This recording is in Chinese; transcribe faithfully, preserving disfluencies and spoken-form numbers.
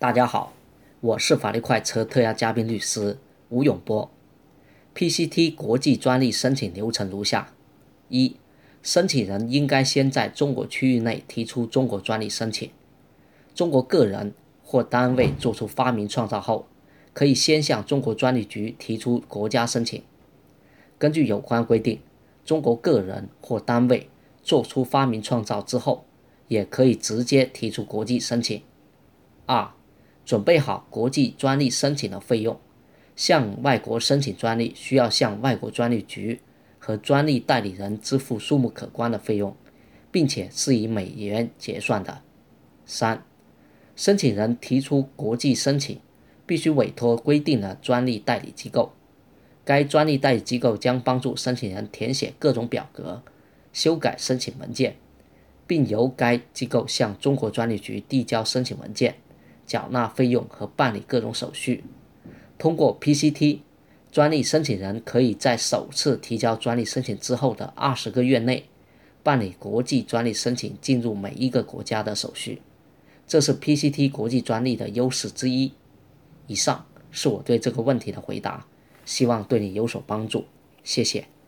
大家好，我是法律快车特邀嘉宾律师吴永波。P C T 国际专利申请流程如下：一、申请人应该先在中国区域内提出中国专利申请。中国个人或单位作出发明创造后，可以先向中国专利局提出国家申请。根据有关规定，中国个人或单位作出发明创造之后，也可以直接提出国际申请。二、准备好国际专利申请的费用。向外国申请专利需要向外国专利局和专利代理人支付数目可观的费用，并且是以美元结算的。三、申请人提出国际申请，必须委托规定的专利代理机构。该专利代理机构将帮助申请人填写各种表格，修改申请文件，并由该机构向中国专利局递交申请文件，缴纳费用和办理各种手续。通过 P C T， 专利申请人可以在首次提交专利申请之后的二十个月内办理国际专利申请进入每一个国家的手续，这是 P C T 国际专利的优势之一。以上是我对这个问题的回答，希望对你有所帮助，谢谢。